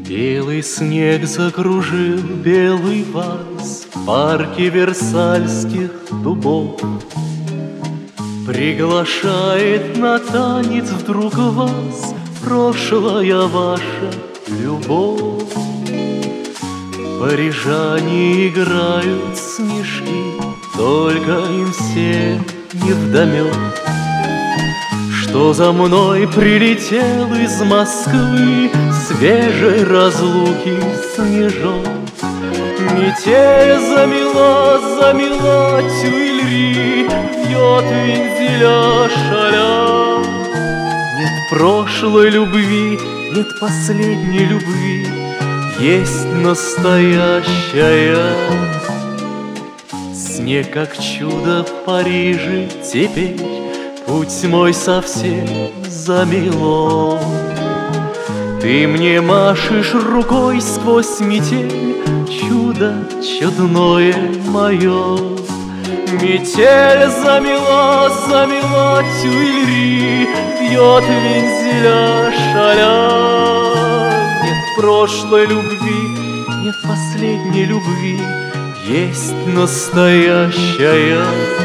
Белый снег закружил белый вальс в парке Версальских дубов. Приглашает на танец вдруг вас прошлая ваша любовь. Парижане играют снежки, только им всем невдомек, что за мной прилетел из Москвы свежей разлуки снежок. Метель замела Тюильри, бьет вензеля шаля. Нет прошлой любви, нет последней любви, есть настоящая. Снег как чудо в Париже теперь путь мой совсем замело. Ты мне машешь рукой сквозь метель, чудо чудное мое. Метель замела Тюильри, бьет вензеля шаля. Нет прошлой любви, нет последней любви, есть настоящая.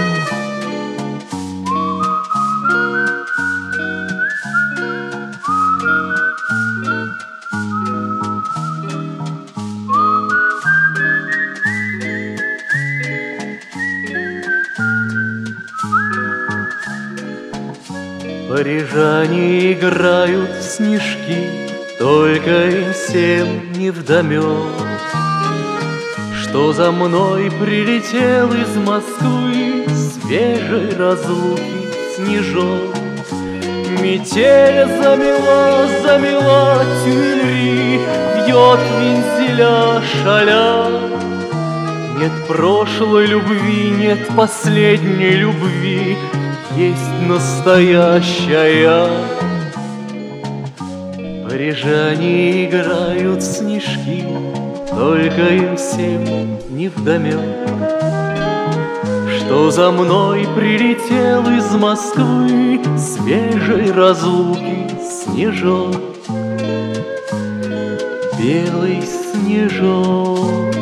Парижане играют в снежки, только им всем невдомек, что за мной прилетел из Москвы свежей разлуки снежок. Метель замела Тюильри, бьет вензеля шаля. Нет прошлой любви, нет последней любви, есть настоящая. Парижане играют в снежки, только им всем невдомек, что за мной прилетел из Москвы свежей разлуки снежок. Белый снежок.